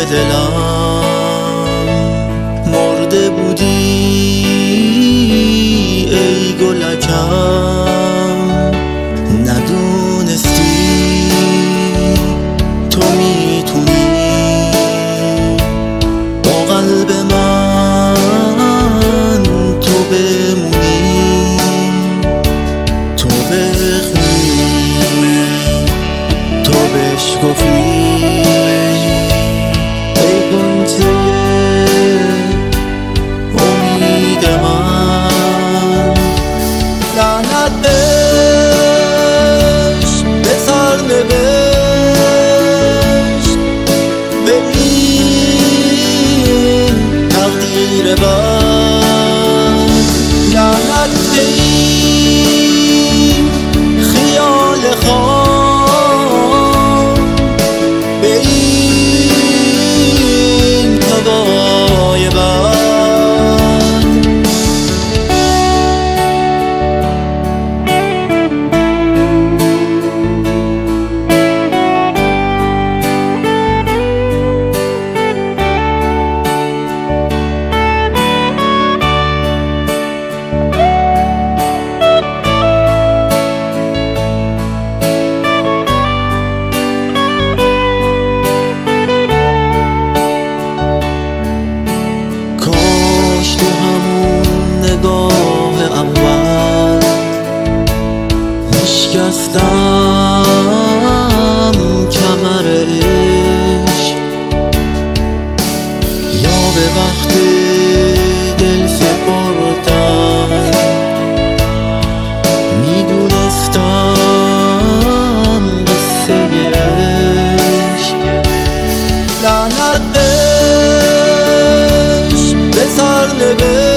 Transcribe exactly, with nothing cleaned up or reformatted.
دلم مرده بودی ای گلکم، ندونستی تو میتونی با قلب من تو بمونی، تو بخونی، تو بشکفی ای گنجه امید من. لعنت بهش به سرنوشت، به این تقدیر بد، لعنت به این خیال خام، به این هوای بد. نگاه اول شکستم کمر عشق، یا به وقت دل سپردن میدونستم قصه عشق. لعنت بهش به سرنوشت،